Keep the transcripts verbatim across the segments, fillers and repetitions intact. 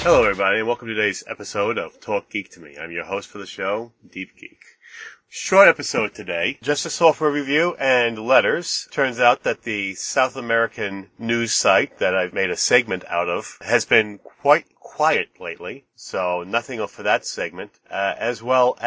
Hello everybody, and welcome to today's episode of Talk Geek to Me. I'm your host for the show, Deep Geek. Short episode today, just a software review and letters. Turns out that the South American news site that I've made a segment out of has been quite quiet lately, so nothing for that segment, uh, as well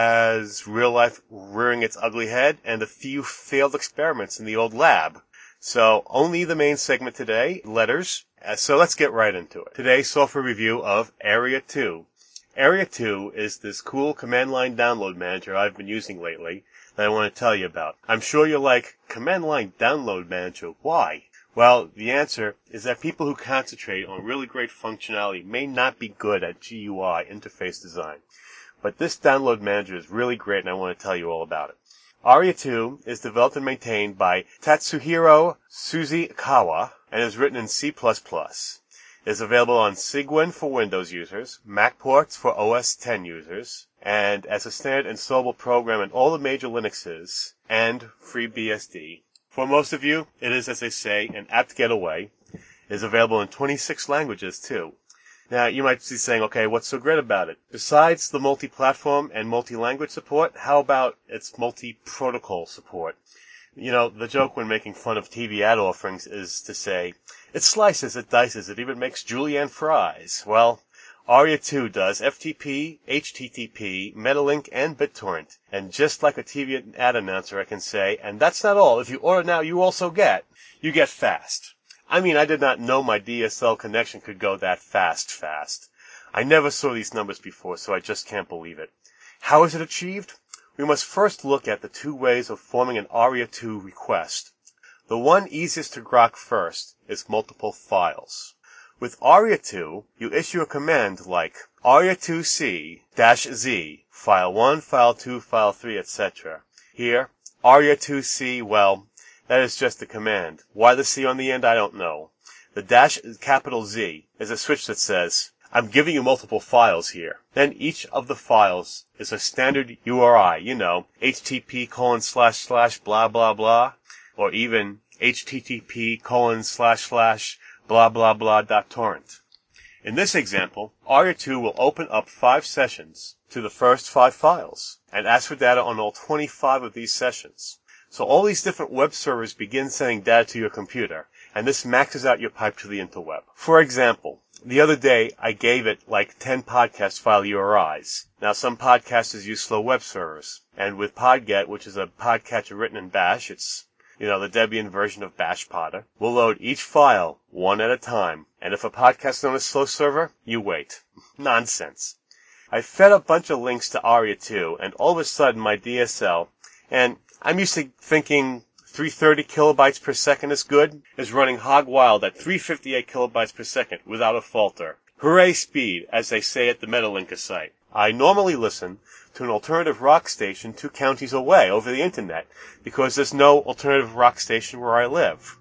as real life rearing its ugly head and a few failed experiments in the old lab. So only the main segment today, letters. Uh, so let's get right into it. Today's software review of Area two. Area two is this cool command line download manager I've been using lately that I want to tell you about. I'm sure you're like, command line download manager, why? Well, the answer is that people who concentrate on really great functionality may not be good at G U I, interface design. But this download manager is really great and I want to tell you all about it. Aria two is developed and maintained by Tatsuhiro Suzikawa and is written in C plus plus. It is available on Cygwin for Windows users, Mac ports for O S ten users, and as a standard installable program in all the major Linuxes, and FreeBSD. For most of you, it is, as they say, an apt getaway. It is available in twenty-six languages, too. Now, you might be saying, okay, what's so great about it? Besides the multi-platform and multi-language support, how about its multi-protocol support? You know, the joke when making fun of T V ad offerings is to say, it slices, it dices, it even makes julienne fries. Well, Aria two does F T P, H T T P, Metalink, and BitTorrent. And just like a T V ad announcer, I can say, and that's not all. If you order now, you also get, you get fast. I mean, I did not know my D S L connection could go that fast, fast. I never saw these numbers before, so I just can't believe it. How is it achieved? We must first look at the two ways of forming an Aria two request. The one easiest to grok first is multiple files. With Aria two, you issue a command like aria two c -z, file one, file two, file three, et cetera. Here, aria two c, well, that is just a command. Why the C on the end, I don't know. The dash capital Z is a switch that says, I'm giving you multiple files here. Then each of the files is a standard U R I, you know, H T T P colon slash slash blah blah blah, or even H T T P colon slash slash blah blah blah dot torrent. In this example, Aria two will open up five sessions to the first five files, and ask for data on all twenty-five of these sessions. So all these different web servers begin sending data to your computer, and this maxes out your pipe to the interweb. For example, the other day I gave it like ten podcast file U R Is. Now some podcasters use slow web servers, and with Podget, which is a podcatcher written in Bash, it's, you know, the Debian version of Bash Podder, we'll load each file one at a time, and if a podcast is on a slow server, you wait. Nonsense. I fed a bunch of links to Aria two, and all of a sudden my D S L, and I'm used to thinking three hundred thirty kilobytes per second is good, is running hog wild at three hundred fifty-eight kilobytes per second without a falter. Hooray speed, as they say at the Metalinka site. I normally listen to an alternative rock station two counties away over the internet because there's no alternative rock station where I live.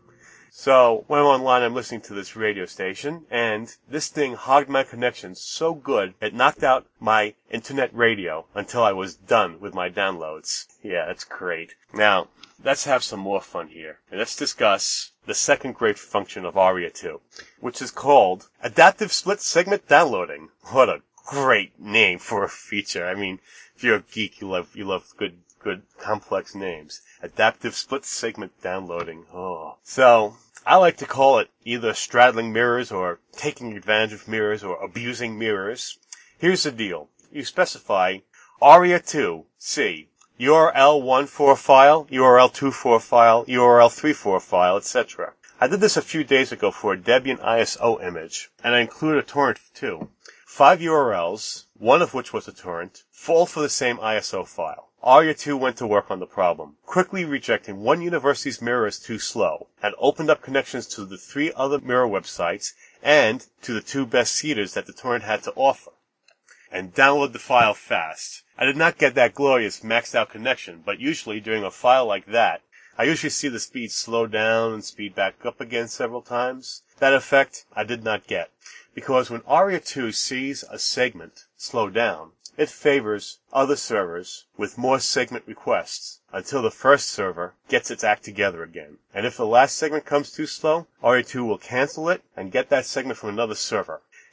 So when I'm online, I'm listening to this radio station, and this thing hogged my connection so good it knocked out my internet radio until I was done with my downloads. Yeah, that's great. Now, let's have some more fun here, and let's discuss the second great function of Aria two, which is called Adaptive Split Segment Downloading. What a great name for a feature. I mean, if you're a geek, you love you love good good complex names. Adaptive Split Segment Downloading. Oh, so I like to call it either straddling mirrors or taking advantage of mirrors or abusing mirrors. Here's the deal. You specify Aria two C, U R L one four file, U R L two four file, U R L three four file, et cetera. I did this a few days ago for a Debian I S O image, and I included a torrent too. Five U R Ls, one of which was a torrent, all for the same I S O file. Aria two went to work on the problem, quickly rejecting one university's mirror as too slow, and opened up connections to the three other mirror websites and to the two best seeders that the torrent had to offer, and download the file fast. I did not get that glorious maxed out connection, but usually during a file like that, I usually see the speed slow down and speed back up again several times. That effect I did not get, because when Aria two sees a segment slow down, it favors other servers with more segment requests until the first server gets its act together again. And if the last segment comes too slow, Aria two will cancel it and get that segment from another server.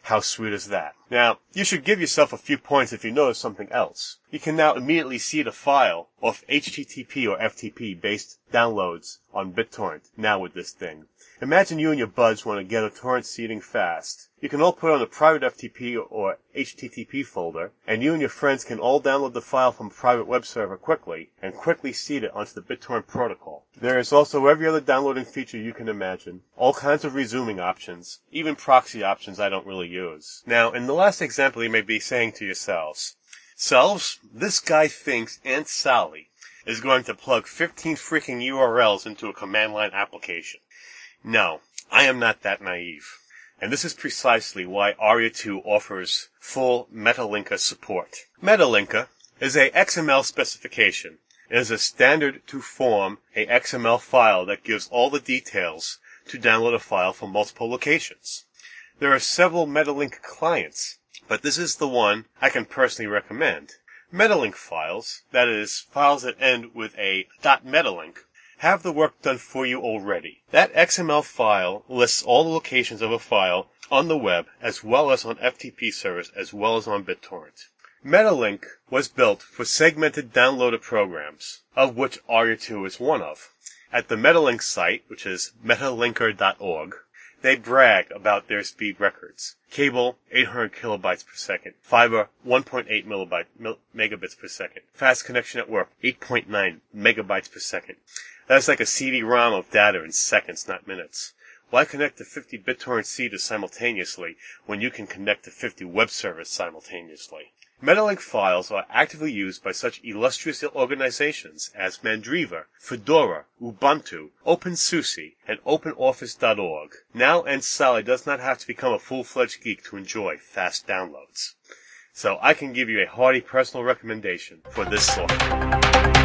How sweet is that? Now, you should give yourself a few points if you notice something else. You can now immediately see the file of H T T P or F T P-based downloads on BitTorrent now with this thing. Imagine you and your buds want to get a torrent seeding fast. You can all put on a private F T P or H T T P folder, and you and your friends can all download the file from a private web server quickly, and quickly seed it onto the BitTorrent protocol. There is also every other downloading feature you can imagine. All kinds of resuming options, even proxy options I don't really use. Now, in the last example you may be saying to yourselves, Selves, this guy thinks Aunt Sally is going to plug fifteen freaking U R Ls into a command line application. No, I am not that naive. And this is precisely why Aria two offers full Metalinka support. Metalinka is a X M L specification. It is a standard to form a X M L file that gives all the details to download a file from multiple locations. There are several Metalink clients, but this is the one I can personally recommend. Metalink files, that is, files that end with a .metalink, have the work done for you already. That X M L file lists all the locations of a file on the web, as well as on F T P servers, as well as on BitTorrent. Metalink was built for segmented downloader programs, of which Aria two is one of. At the Metalink site, which is metalinker dot org, they brag about their speed records. Cable, eight hundred kilobytes per second. Fiber, one point eight megabyte, mil, megabits per second. Fast connection at work, eight point nine megabytes per second. That's like a C D ROM of data in seconds, not minutes. Why connect to fifty BitTorrent seeders simultaneously when you can connect to fifty web servers simultaneously? Metalink files are actively used by such illustrious organizations as Mandriva, Fedora, Ubuntu, OpenSUSE, and OpenOffice dot org. Now Aunt Sally does not have to become a full-fledged geek to enjoy fast downloads. So I can give you a hearty personal recommendation for this software.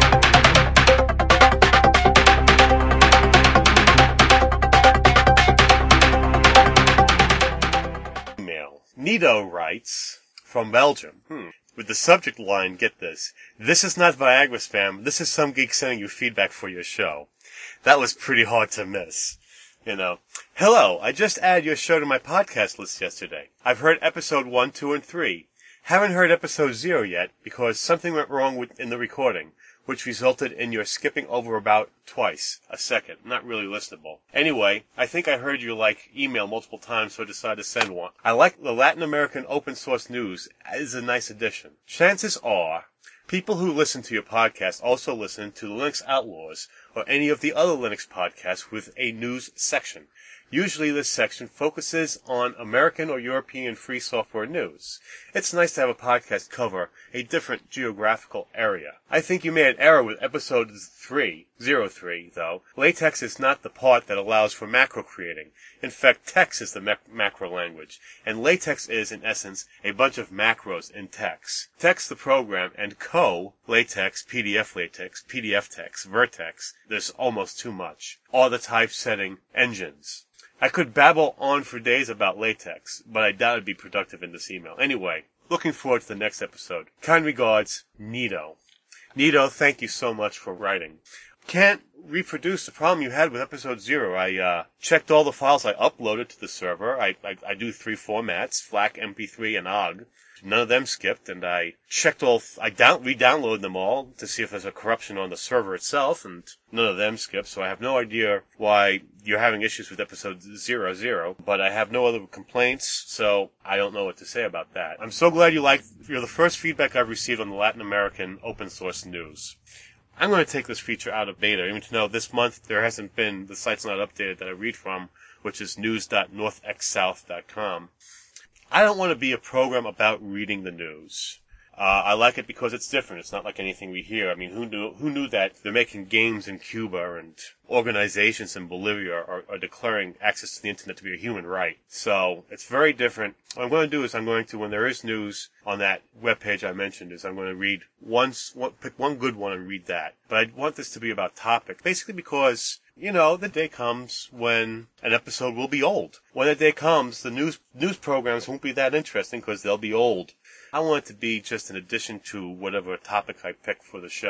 Nido writes, from Belgium, hmm, with the subject line, get this, this is not Viagra spam, this is some geek sending you feedback for your show. That was pretty hard to miss. You know, hello, I just added your show to my podcast list yesterday. I've heard episode one, two, and three. Haven't heard episode zero yet because something went wrong with, in the recording, which resulted in your skipping over about twice, a second. Not really listenable. Anyway, I think I heard you like email multiple times, so I decided to send one. I like the Latin American open source news. It is a nice addition. Chances are, people who listen to your podcast also listen to the Linux Outlaws or any of the other Linux podcasts with a news section. Usually this section focuses on American or European free software news. It's nice to have a podcast cover a different geographical area. I think you made an error with episode three, zero three, though. LaTeX is not the part that allows for macro creating. In fact, text is the mac- macro language, and LaTeX is, in essence, a bunch of macros in text. Text the program, and co, LaTeX, P D F LaTeX, P D F text, Vertex, there's almost too much, are the typesetting engines. I could babble on for days about LaTeX, but I doubt it'd be productive in this email. Anyway, looking forward to the next episode. Kind regards, Nido. Nido, thank you so much for writing. Can't reproduce the problem you had with episode zero. I uh, checked all the files I uploaded to the server. I, I, I do three formats, FLAC, M P three, and O G. None of them skipped, and I checked all, I down, re-downloaded them all to see if there's a corruption on the server itself, and none of them skipped, so I have no idea why you're having issues with episode zero zero, but I have no other complaints, so I don't know what to say about that. I'm so glad you liked, you're the first feedback I've received on the Latin American open source news. I'm going to take this feature out of beta, even though this month there hasn't been, the site's not updated that I read from, which is news dot north x south dot com. I don't want to be a program about reading the news. Uh, I like it because it's different. It's not like anything we hear. I mean, who knew, who knew that they're making games in Cuba and organizations in Bolivia are, are declaring access to the internet to be a human right. So it's very different. What I'm going to do is I'm going to, when there is news on that webpage I mentioned, is I'm going to read one, one, pick one good one and read that. But I want this to be about topic, basically because, you know, the day comes when an episode will be old. When the day comes, the news news programs won't be that interesting because they'll be old. I want it to be just an addition to whatever topic I pick for the show.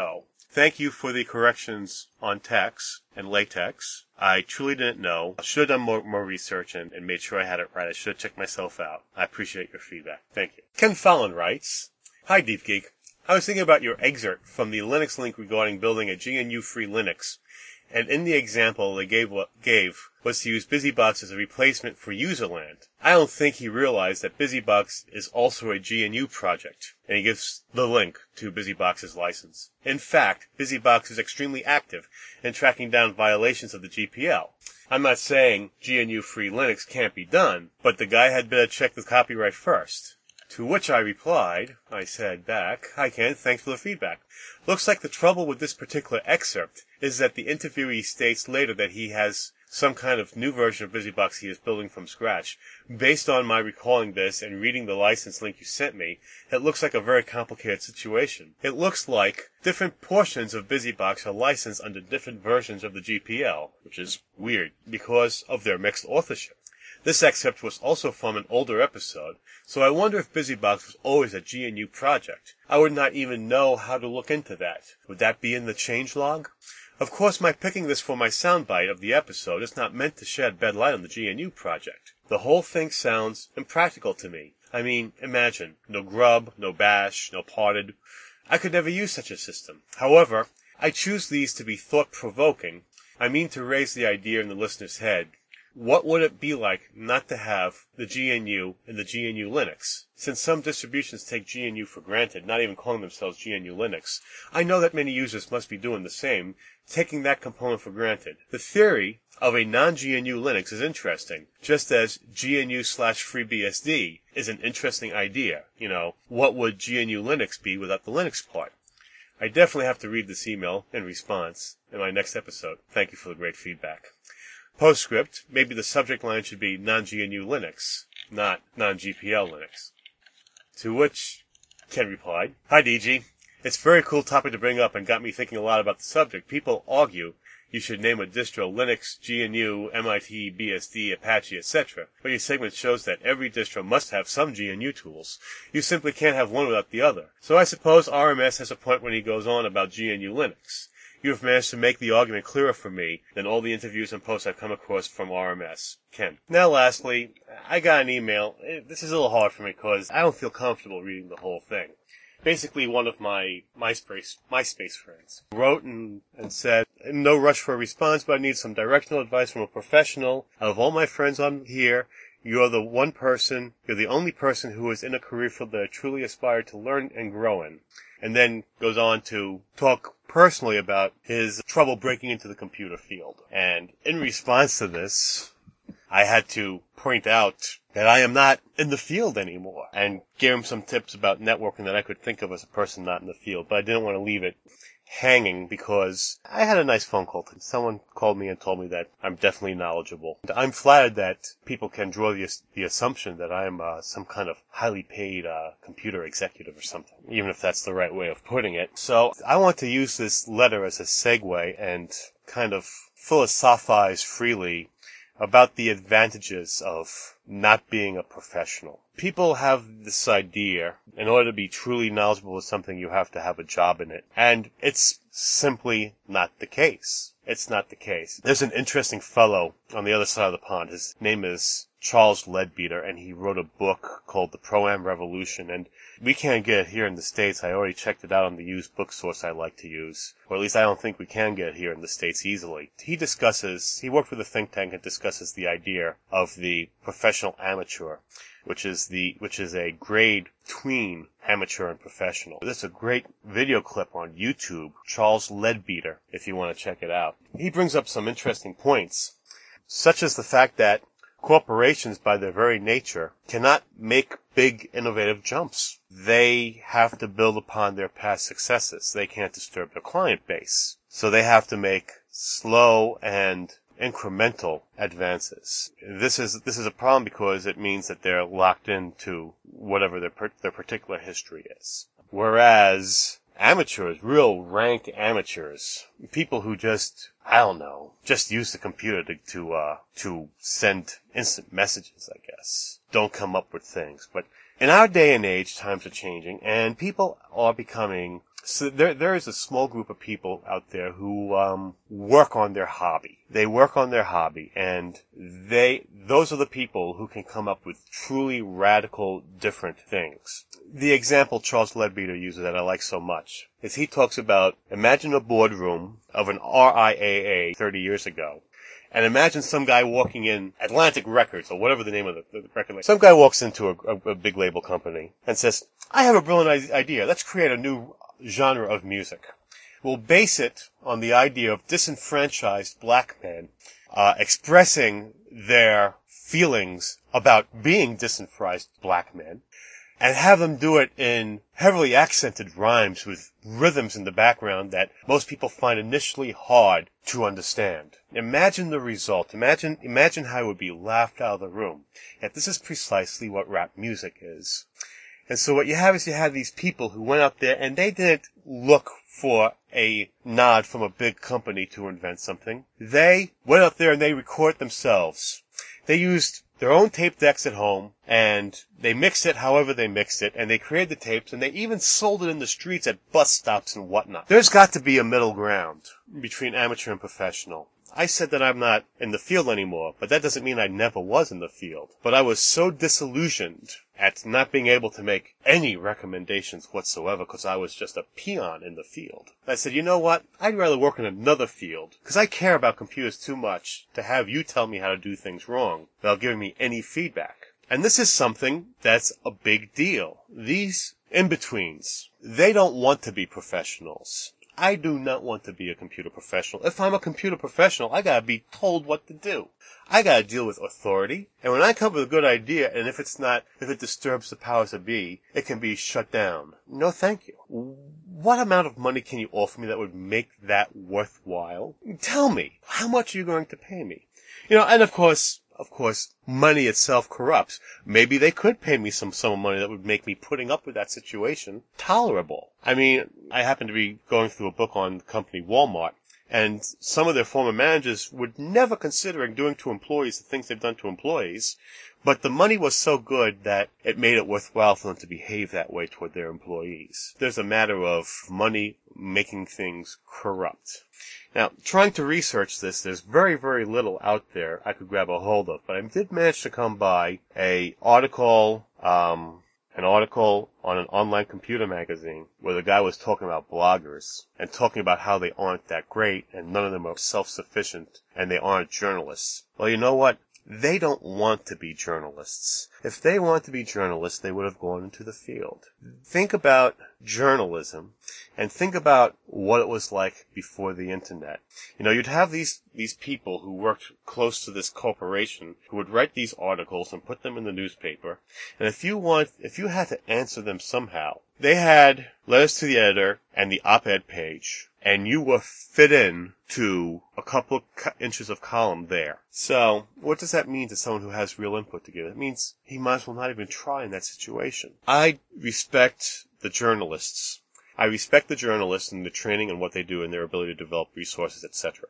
Thank you for the corrections on text and latex. I truly didn't know. I should have done more, more research and, and made sure I had it right. I should have checked myself out. I appreciate your feedback. Thank you. Ken Fallon writes, Hi, Deep Geek. I was thinking about your excerpt from the Linux link regarding building a G N U-free Linux. And in the example they gave, gave was to use BusyBox as a replacement for Userland. I don't think he realized that BusyBox is also a G N U project, and he gives the link to BusyBox's license. In fact, BusyBox is extremely active in tracking down violations of the G P L. I'm not saying G N U-free Linux can't be done, but the guy had better check the copyright first. To which I replied, I said back, Hi Ken, thanks for the feedback. Looks like the trouble with this particular excerpt is that the interviewee states later that he has some kind of new version of BusyBox he is building from scratch. Based on my recalling this and reading the license link you sent me, it looks like a very complicated situation. It looks like different portions of BusyBox are licensed under different versions of the G P L, which is weird because of their mixed authorship. This excerpt was also from an older episode, so I wonder if BusyBox was always a G N U project. I would not even know how to look into that. Would that be in the changelog? Of course, my picking this for my soundbite of the episode is not meant to shed bad light on the G N U project. The whole thing sounds impractical to me. I mean, imagine, no grub, no bash, no parted. I could never use such a system. However, I choose these to be thought-provoking. I mean to raise the idea in the listener's head. What would it be like not to have the G N U in the G N U Linux? Since some distributions take G N U for granted, not even calling themselves G N U Linux, I know that many users must be doing the same, taking that component for granted. The theory of a non-G N U Linux is interesting, just as G N U slash FreeBSD is an interesting idea. You know, what would G N U Linux be without the Linux part? I definitely have to read this email in response in my next episode. Thank you for the great feedback. Postscript, maybe the subject line should be non-G N U Linux, not non-G P L Linux. To which Ken replied, Hi D G, it's a very cool topic to bring up and got me thinking a lot about the subject. People argue you should name a distro Linux, G N U, M I T, B S D, Apache, et cetera. But your segment shows that every distro must have some G N U tools. You simply can't have one without the other. So I suppose R M S has a point when he goes on about G N U Linux. You have managed to make the argument clearer for me than all the interviews and posts I've come across from R M S. Ken. Now lastly, I got an email. This is a little hard for me because I don't feel comfortable reading the whole thing. Basically, one of my MySpace, MySpace friends wrote and, and said, no rush for a response, but I need some directional advice from a professional. Out of all my friends on here, you're the one person, you're the only person who is in a career field that I truly aspire to learn and grow in. And then goes on to talk personally about his trouble breaking into the computer field. And in response to this, I had to point out that I am not in the field anymore and gave him some tips about networking that I could think of as a person not in the field. But I didn't want to leave it hanging because I had a nice phone call. Someone called me and told me that I'm definitely knowledgeable. I'm flattered that people can draw the, the assumption that I'm uh, some kind of highly paid uh, computer executive or something, even if that's the right way of putting it. So I want to use this letter as a segue and kind of philosophize freely about the advantages of not being a professional. People have this idea, in order to be truly knowledgeable of something, you have to have a job in it. And it's simply not the case. It's not the case. There's an interesting fellow on the other side of the pond. His name is Charles Leadbeater, and he wrote a book called The Pro-Am Revolution, and we can't get it here in the States. I already checked it out on the used book source I like to use. Or at least I don't think we can get it here in the States easily. He discusses, he worked with a think tank and discusses the idea of the professional amateur, which is the, which is a grade between amateur and professional. There's a great video clip on YouTube, Charles Leadbeater, if you want to check it out. He brings up some interesting points, such as the fact that corporations, by their very nature, cannot make big, innovative jumps. They have to build upon their past successes. They can't disturb their client base. So they have to make slow and incremental advances. This is this is a problem because it means that they're locked into whatever their their particular history is. Whereas amateurs, real rank amateurs, people who just, I don't know, just use the computer to to, uh, to send instant messages, I guess, don't come up with things. But in our day and age, times are changing, and people are becoming So there, there is a small group of people out there who um, work on their hobby. They work on their hobby, and they, those are the people who can come up with truly radical, different things. The example Charles Leadbeater uses that I like so much is he talks about, imagine a boardroom of an R I A A thirty years ago. And imagine some guy walking in, Atlantic Records, or whatever the name of the, the record label. Some guy walks into a, a, a big label company and says, I have a brilliant idea. Let's create a new genre of music. We'll base it on the idea of disenfranchised black men uh, expressing their feelings about being disenfranchised black men, and have them do it in heavily accented rhymes with rhythms in the background that most people find initially hard to understand. Imagine the result. Imagine, imagine how it would be laughed out of the room. Yet this is precisely what rap music is. And so what you have is you have these people who went out there and they didn't look for a nod from a big company to invent something. They went out there and they recorded themselves. They used their own tape decks at home, and they mixed it however they mixed it, and they created the tapes, and they even sold it in the streets at bus stops and whatnot. There's got to be a middle ground between amateur and professional. I said that I'm not in the field anymore, but that doesn't mean I never was in the field. But I was so disillusioned at not being able to make any recommendations whatsoever because I was just a peon in the field. I said, you know what? I'd rather work in another field because I care about computers too much to have you tell me how to do things wrong without giving me any feedback. And this is something that's a big deal. These in-betweens, they don't want to be professionals. I do not want to be a computer professional. If I'm a computer professional, I gotta be told what to do. I gotta deal with authority. And when I come up with a good idea, and if it's not, if it disturbs the powers that be, it can be shut down. No, thank you. What amount of money can you offer me that would make that worthwhile? Tell me. How much are you going to pay me? You know, and of course, Of course, money itself corrupts. Maybe they could pay me some sum of money that would make me putting up with that situation tolerable. I mean, I happen to be going through a book on the company Walmart, and some of their former managers would never consider doing to employees the things they've done to employees, but the money was so good that it made it worthwhile for them to behave that way toward their employees. There's a matter of money making things corrupt. Now, trying to research this, there's very, very little out there I could grab a hold of, but I did manage to come by a article, um, an article on an online computer magazine where the guy was talking about bloggers and talking about how they aren't that great and none of them are self-sufficient and they aren't journalists. Well, you know what? They don't want to be journalists. If they want to be journalists, they would have gone into the field. Think about journalism and think about what it was like before the internet. You know, you'd have these, these people who worked close to this corporation who would write these articles and put them in the newspaper. And if you want, if you had to answer them somehow, they had letters to the editor and the op-ed page, and you were fit in to a couple of co- inches of column there. So, what does that mean to someone who has real input to give? It means he might as well not even try in that situation. I respect the journalists. I respect the journalists and the training and what they do and their ability to develop resources, et cetera.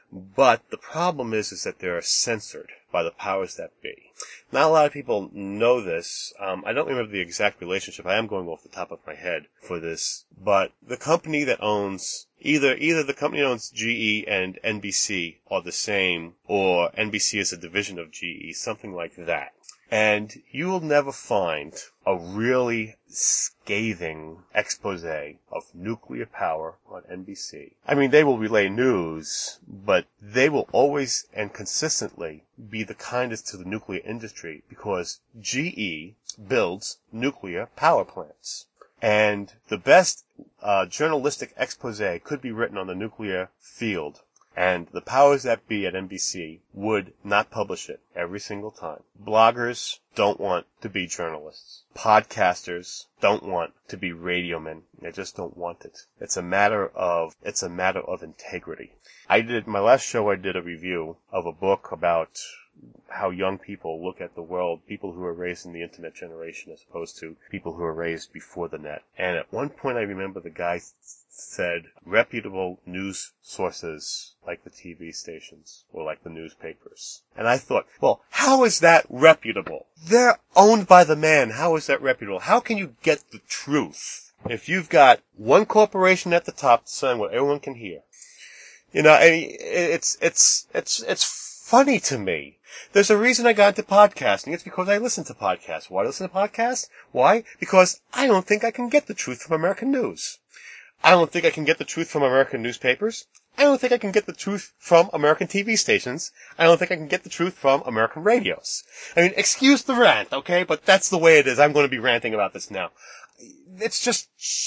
But the problem is, is that they are censored by the powers that be. Not a lot of people know this. Um, I don't remember the exact relationship. I am going off the top of my head for this. But the company that owns, either either the company that owns G E and N B C are the same, or N B C is a division of G E, something like that. And you will never find a really scathing expose of nuclear power on N B C. I mean, they will relay news, but they will always and consistently be the kindest to the nuclear industry because G E builds nuclear power plants. And the best uh, journalistic expose could be written on the nuclear field. And the powers that be at N B C would not publish it every single time. Bloggers don't want to be journalists. Podcasters don't want to be radiomen. They just don't want it. It's a matter of, it's a matter of integrity. I did, my last show I did a review of a book about how young people look at the world, people who are raised in the internet generation as opposed to people who are raised before the net. And at one point I remember the guy said reputable news sources like the T V stations or like the newspapers. And I thought, well, how is that reputable? They're owned by the man. How is that reputable? How can you get the truth If you've got one corporation at the top saying what everyone can hear, you know, I mean, it's, it's, it's, it's funny to me. There's a reason I got into podcasting. It's because I listen to podcasts. Why do I listen to podcasts? Why? Because I don't think I can get the truth from American news. I don't think I can get the truth from American newspapers. I don't think I can get the truth from American T V stations. I don't think I can get the truth from American radios. I mean, excuse the rant, okay? But that's the way it is. I'm going to be ranting about this now. It's just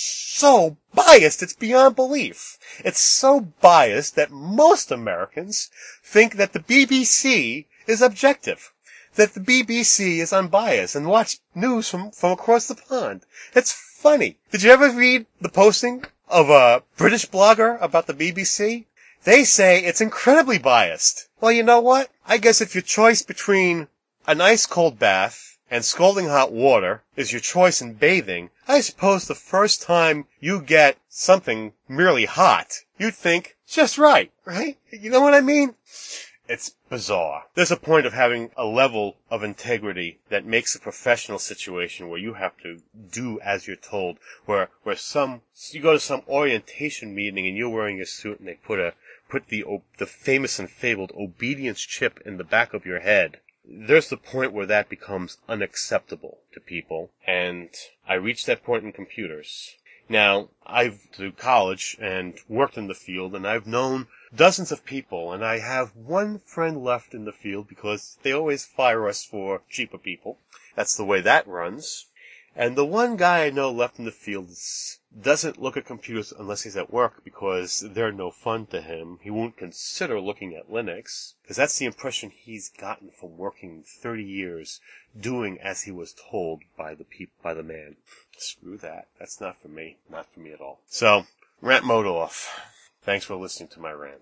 so biased, it's beyond belief. It's so biased that most Americans think that the B B C is objective, that the B B C is unbiased, and watch news from, from across the pond. It's funny. Did you ever read the posting of a British blogger about the B B C? They say it's incredibly biased. Well, you know what? I guess if your choice between an ice cold bath and scalding hot water is your choice in bathing, I suppose the first time you get something merely hot, you'd think, just right, right? You know what I mean? It's bizarre. There's a point of having a level of integrity that makes a professional situation where you have to do as you're told, where, where some, you go to some orientation meeting and you're wearing a suit and they put a, put the, the famous and fabled obedience chip in the back of your head. There's the point where that becomes unacceptable to people, and I reached that point in computers. Now, I've to college and worked in the field, and I've known dozens of people, and I have one friend left in the field because they always fire us for cheaper people. That's the way that runs. And the one guy I know left in the field is, doesn't look at computers unless he's at work because they're no fun to him. He won't consider looking at Linux because that's the impression he's gotten from working thirty years doing as he was told by the peop- by the man. Screw that. That's not for me. Not for me at all. So, rant mode off. Thanks for listening to my rant.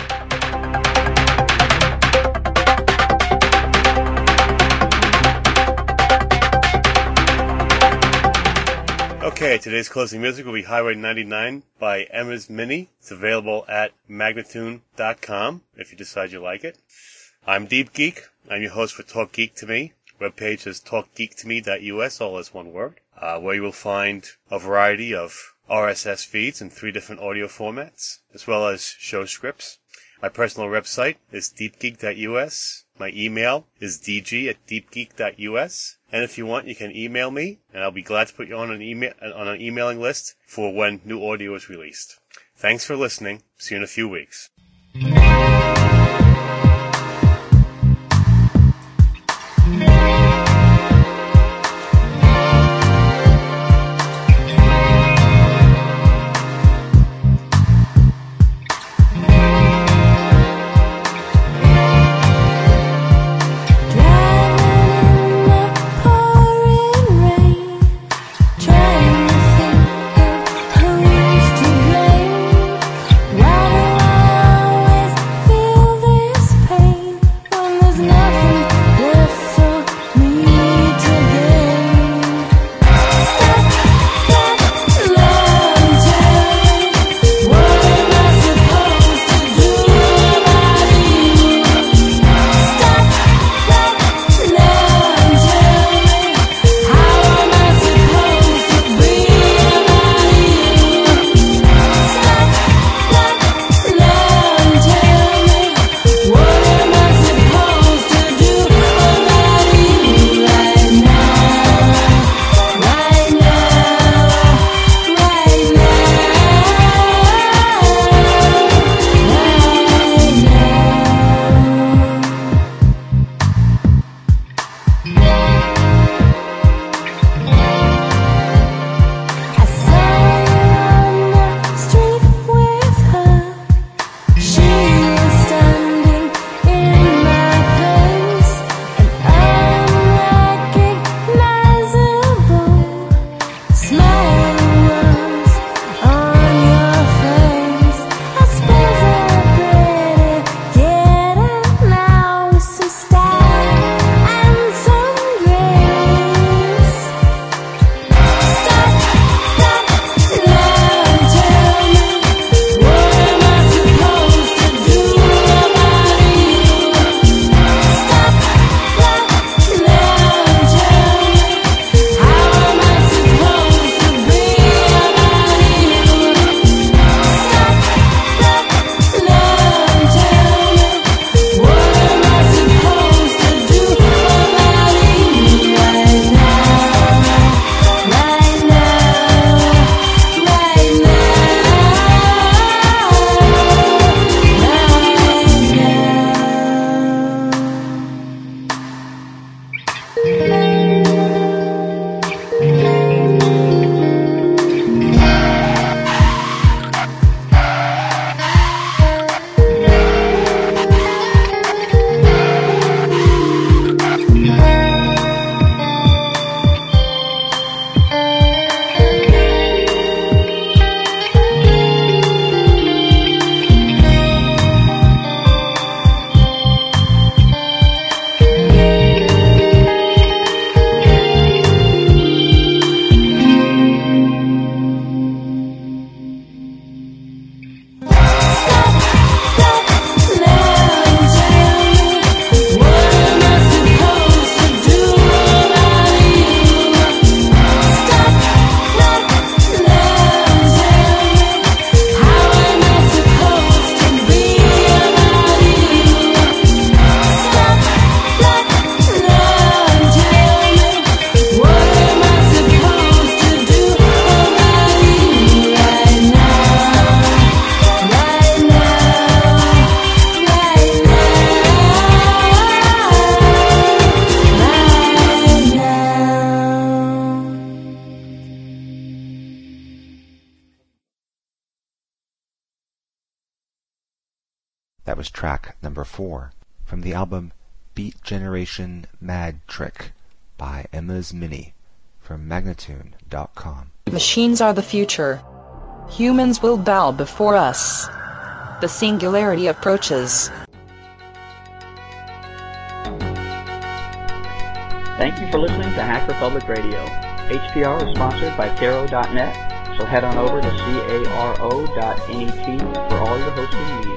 Okay, today's closing music will be Highway ninety-nine by Emma's Mini. It's available at magnatune dot com if you decide you like it. I'm Deep Geek. I'm your host for Talk Geek to Me. Webpage is talk geek to me dot U S, all as one word, uh, where you will find a variety of R S S feeds in three different audio formats, as well as show scripts. My personal website is deep geek dot U S. My email is d g at deep geek dot U S. And if you want, you can email me, and I'll be glad to put you on an email on an emailing list for when new audio is released. Thanks for listening. See you in a few weeks. That was track number four from the album Beat Generation Mad Trick by Emma's Mini from Magnatune dot com. Machines are the future. Humans will bow before us. The singularity approaches. Thank you for listening to Hacker Public Radio. H P R is sponsored by Caro dot net, so head on over to caro dot net for all your hosting needs.